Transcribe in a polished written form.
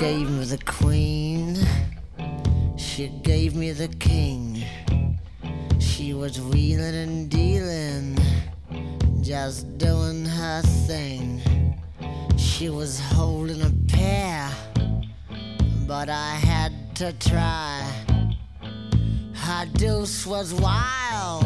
gave me the queen, she gave me the king. She was wheeling and dealing, just doing her thing. She was holding a pair, but I had to try. Her deuce was wild,